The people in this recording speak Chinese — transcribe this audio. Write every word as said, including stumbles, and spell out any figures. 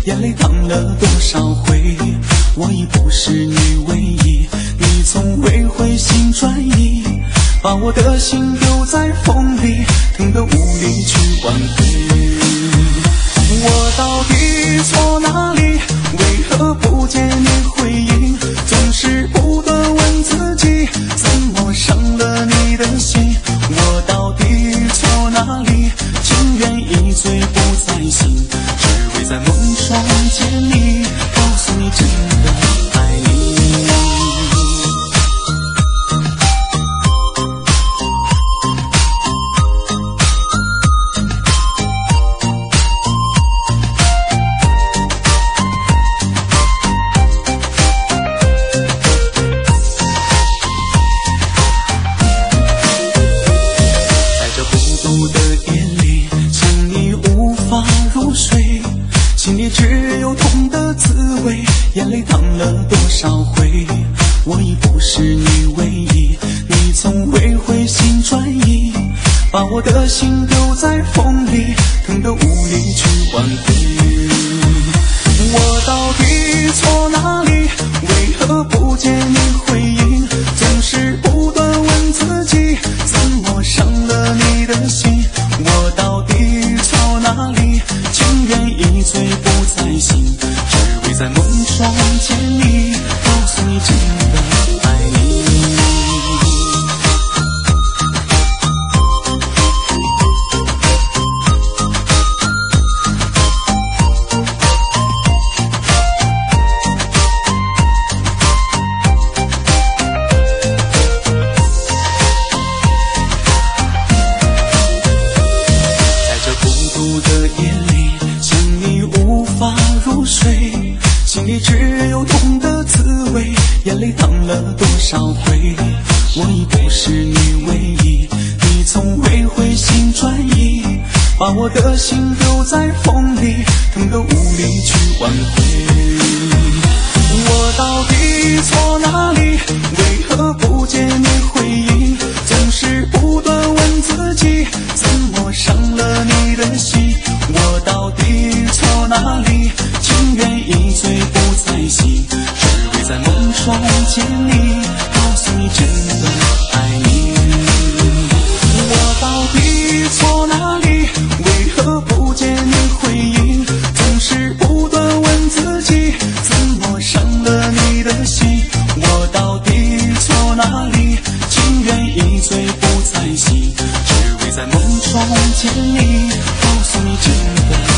眼泪淌了多少回，我已不是你唯一，你从未回心转意，把我的心丢在风里，疼得无力去挽回。我到底错哪里？为何不见你回应？总是不断问自己，怎么伤了你的心？我到底错哪里？情愿一醉不再醒，只为在梦中见你，告诉你真的爱你。心里只有痛的滋味，眼泪淌了多少回，我已不是你唯一，你从未回心转意，把我的心丢在风里，疼得无力去挽回。我到底错哪里？为何不见你回应？总是不断问自己，怎么伤了你的心？我到底错哪里？情愿一醉不再醒，只为在梦中见你，告诉你真的爱你。在这孤独的夜里，无法入睡，心里只有痛的滋味，眼泪淌了多少回，我已不是你唯一，你从未回心转意，把我的心丢在风里，疼得无力去挽回。我到底错哪里？为何不见你回应？总是不断问自己，怎么伤了你的心？我到底错哪里？情愿一醉不再醒，只为在梦中见你，告诉你真的爱你。我到底错哪里？为何不见你回应？总是不断问自己，怎么伤了你的心？我到底错哪里？情愿一醉不再醒，只为在梦中见你，告诉你真的